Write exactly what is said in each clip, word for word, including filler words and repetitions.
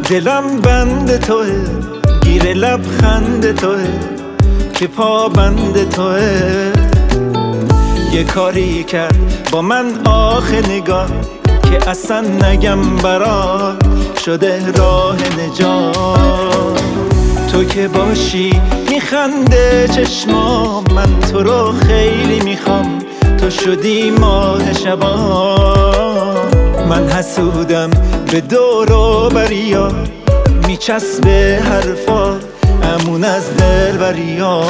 دلم بند توه، گیر لبخند توه که پا بند توه. یه کاری کرد با من آخه نگاه که اصلا نگم برات شده راه نجات. تو که باشی میخنده چشمام، من تو رو خیلی میخوام، تو شدی ماه شبان. من حسودم به دور و بریا، میچسبه حرفا امون از دل بریا.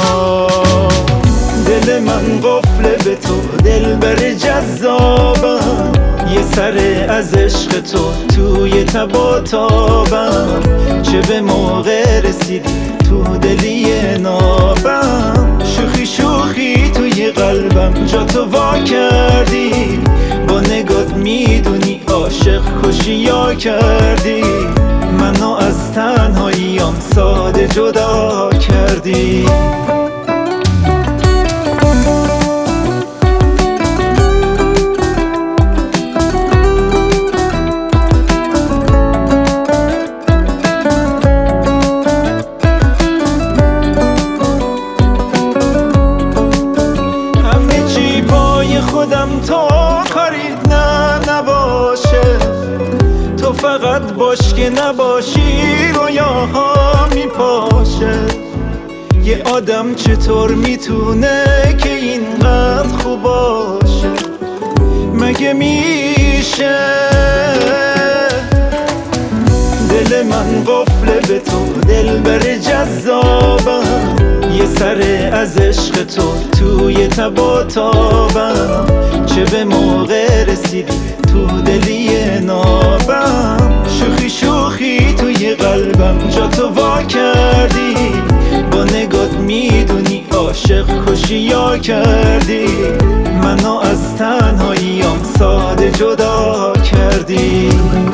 دل من قفله به تو، دل بر جذابم، یه سر از عشق تو توی تب و تابم. چه به موقع رسیدی تو دلی نابم، شوخی شوخی توی قلبم جا تو وا کردی. با نگات میدونی عاشق کشی یا کردی، منو از تنهاییم ساده جدا کردی. خودم تو کاریت نه نباشه، تو فقط باش که نباشی رویاها میپاشه. یه آدم چطور میتونه که اینقدر خوب باشه؟ مگه میشه؟ دل من قفله به تو، دل بر جذابم، یه سر از عشق تو توی تب و تابم. چه به موقع رسیدی تو دلی نابم، شوخی شوخی توی قلبم جا تو وا کردی. با نگات میدونی عاشق کشی یا کردی، منو از تنهاییم ساده جدا کردی.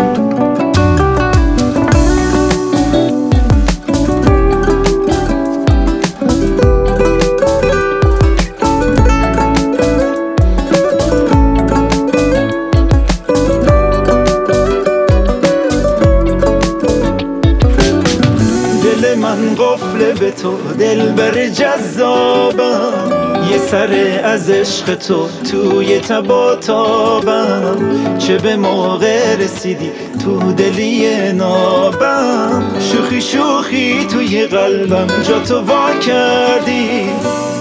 من قفله به تو، دل بر جذابم، یه سر از عشق تو توی تب و تابم. چه به موقع رسیدی تو دلی نابم، شوخی شوخی توی قلبم جا تو وا کردی.